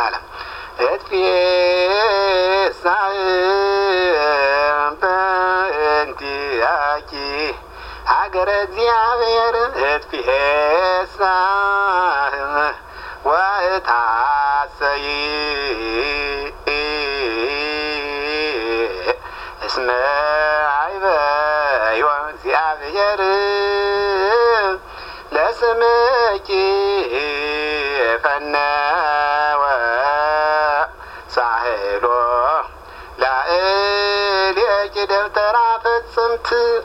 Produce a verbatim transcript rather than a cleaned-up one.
ለዘላለም እትፌሳህ በእንቲአኪ ሀገረ እግዚአብሔር እትፌሳህ ወእታሰይ እስመ አይበዮ እግዚአብሔር ለስምኪ ፈነ